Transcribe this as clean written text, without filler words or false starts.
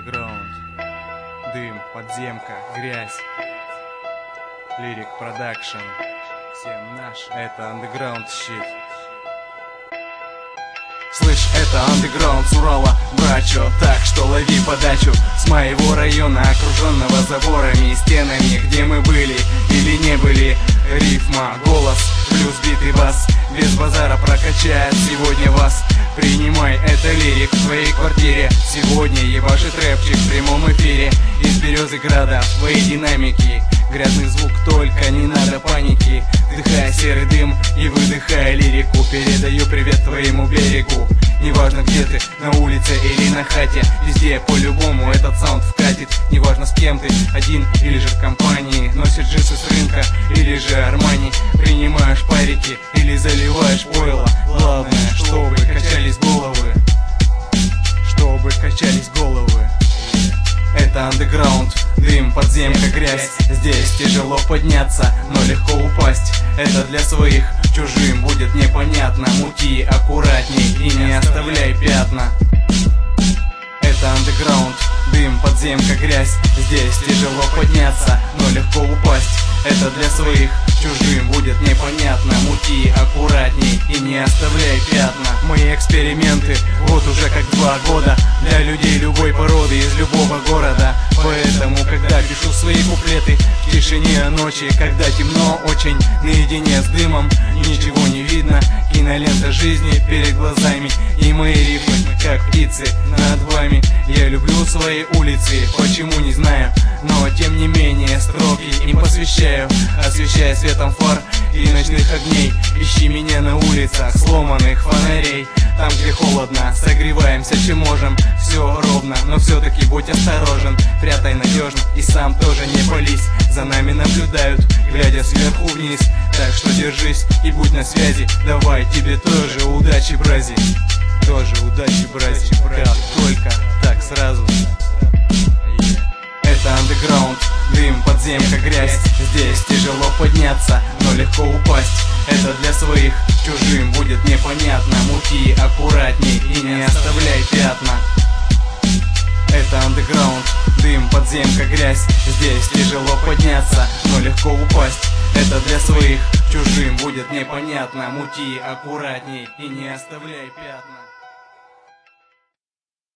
андеграунд. Дым, подземка, грязь. Лирик продакшн. Всем наш. Это андеграунд щит. Слышь, это андеграунд с Урала, брачо, так что лови подачу. С моего района, окруженного заборами и стенами, где мы были или не были. Рифма, голос, плюс битый бас, без базара прокачает сегодня вас. Принимай, это лирик в твоей квартире. Сегодня ебашит рэпчик в прямом эфире. Из Березыграда в твоей динамики. Грязный звук, только не надо паники. Вдыхая серый дым и выдыхая лирику, передаю привет твоему берегу. Неважно где ты, на улице или на хате, везде по-любому этот саунд вкатит. Неважно с кем ты, один или же в компании. Носишь джинсы с рынка или же Армани. Принимаешь парики или заливаешь пойло. Главное, чтобы качались головы. Чтобы качались головы. Это андеграунд, дым, подземка, грязь. Здесь тяжело подняться, но легко упасть. Это для своих, чужим будет непонятно. Мути аккуратней и не оставляй пятна. Это андеграунд, дым, подземка, грязь. Здесь тяжело подняться, но легко упасть. Это для своих, чужим будет непонятно. Мути аккуратней и не оставляй пятна. Мои эксперименты вот уже как 2 года. Для людей любой породы из любого города. Поэтому, когда пишу свои куплеты в тишине ночи, когда темно очень, наедине с дымом, ничего не видно. Кинолента жизни перед глазами, и мои рифмы, как птицы над вами. Я люблю свои улицы, почему не знаю, но тем не менее строки им посвящаю, освещая светом фар и ночных огней. Ищи меня на улицах сломанных фонарей. Там, где холодно, согреваемся чем можем. Все ровно, но все-таки будь осторожен. Прятай надежно и сам тоже не пались. За нами наблюдают, глядя сверху вниз. Так что держись и будь на связи. Давай тебе тоже удачи, брази. Тоже удачи, брази. Как только, так сразу. Это андеграунд, дым, подземка, грязь. Здесь тяжело подняться, но легко упасть. Это для своих, чужим будет непонятно. Мути аккуратней и не оставляй пятна. Это андеграунд, дым, подземка, грязь. Здесь тяжело подняться, но легко упасть. Это для своих, чужим будет непонятно. Мути аккуратней и не оставляй пятна.